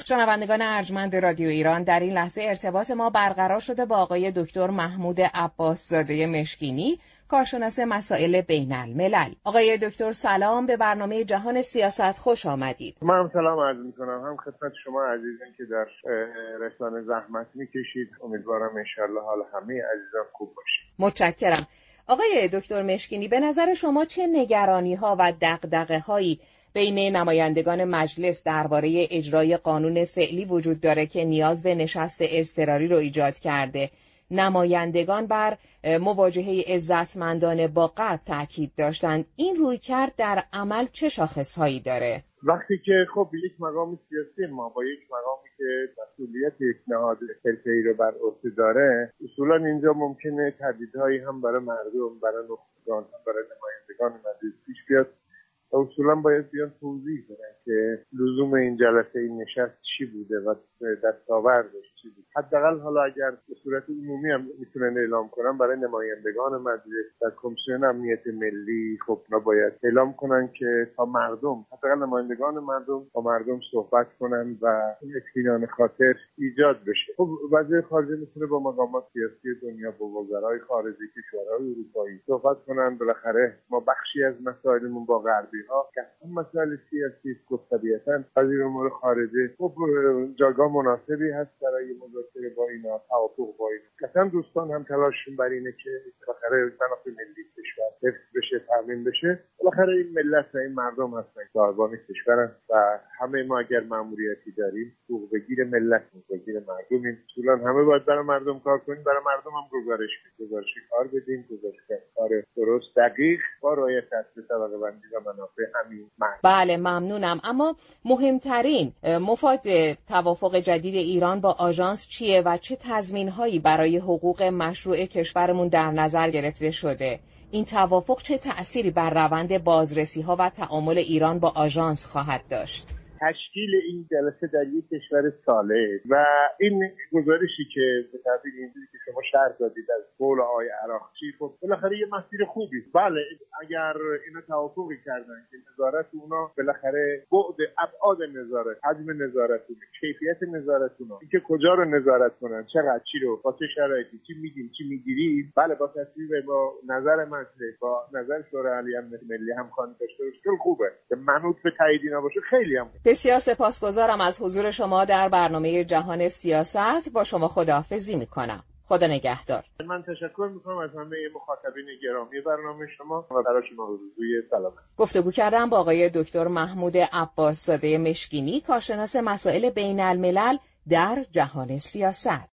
شنوندگان ارجمند رادیو ایران، در این لحظه ارتباط ما برقرار شده با آقای دکتر محمود عباس‌زاده مشکینی، کارشناس مسائل بین الملل. آقای دکتر سلام، به برنامه جهان سیاست خوش آمدید. من هم سلام عرض می‌کنم، هم خدمت شما عزیزان که در رسانه زحمت می‌کشید. امیدوارم انشالله حال همه عزیزان خوب باشه. متشکرم. آقای دکتر مشکینی، به نظر شما چه نگرانی‌ها و دغدغه‌هایی بین نمایندگان مجلس درباره اجرای قانون فعلی وجود داره که نیاز به نشست اضطراری رو ایجاد کرده؟ نمایندگان بر مواجهه عزتمندانه با غرب تاکید داشتند. این رویکرد در عمل چه شاخصهایی داره؟ وقتی که خب یک مقام سیاسی ما با یک مقامی که مسئولیت یک نهاد حرفه‌ای رو بر عهده داره، اصولا اینجا ممکنه تهدیدهایی هم برای مردم، برای نخبگان، هم برای نمایندگان مجلس پیش بیاد. اصولا باید بیان توضیح بدن که لزوم این جلسه، این نشست چی بوده و دستاوردش چی بود. حداقل حالا اگر به صورت عمومی هم میتونن اعلام کنن، برای نمایندگان مجلس در کمیسیون امنیت ملی خب باید اعلام کنن که تا مردم، حداقل نمایندگان مردم با مردم صحبت کنن و اطمینان خاطر ایجاد بشه. خب وزیر خارجه میتونه با مقامات سیاسی دنیا، با وزرای خارجه کشورهای اروپایی صحبت کنن. بالاخره ما بخشی از مسائلمون با غربی ها که هم مسائل سیاسی است، طبیعتاً وزیر امور خارجه خب جایگاه مناسبی هست برای مذاکره با اینا، توافق با اینا. قطعاً دوستان هم تلاششون بر اینه که بالاخره منافع ملی کشور حفظ بشه، تامین بشه. بالاخره این ملت و این مردم هستن، صاحبان کشورن و همه ما اگر مأموریتی داریم، حقوق بگیر ملت، بگیر مردم، اصولاً همه باید برای مردم کار کنیم، برای مردم هم گزارش کار بدیم، کار درست، دقیق با رعایت اصل طبقه بندی و منافع همین مردم. بله، ممنونم. اما مهمترین مفاد توافق جدید ایران با آژانس چیه و چه تضمین‌هایی برای حقوق مشروع کشورمون در نظر گرفته شده؟ این توافق چه تأثیری بر روند بازرسی‌ها و تعامل ایران با آژانس خواهد داشت؟ تشکیل این جلسه در یک کشور صالح و این گزارشی که به تعبیر اینجوری که شما شرح دادید از قول آقای عراقچی، خب بالاخره یه مسیر خوبی است. بله، اگر اینا توافقی کردن که نظارت اونا بالاخره بعد ابعاد نظارت، حجم نظارتونه، کیفیت نظارتونه، اینکه کجا رو نظارت کنن، چقدر، چی رو، با چه شرایطی، چی میگیم، چی میگیرید، بله با تصویب با نظر مجلس، با نظر شورای عالی امنیت ملی همخوانی داشته باشه، خیلی خوبه. که منوط به تایید اینا باشه خیلی هم خوبه. بسیار سپاسگزارم از حضور شما در برنامه جهان سیاست. با شما خداحافظی میکنم. خدا نگهدار. من تشکر میکنم از همه مخاطبین گرامی برنامه شما و برای شما روزی سلامت. گفتگو کردم با آقای دکتر محمود عباس‌زاده مشکینی، کارشناس مسائل بین الملل در جهان سیاست.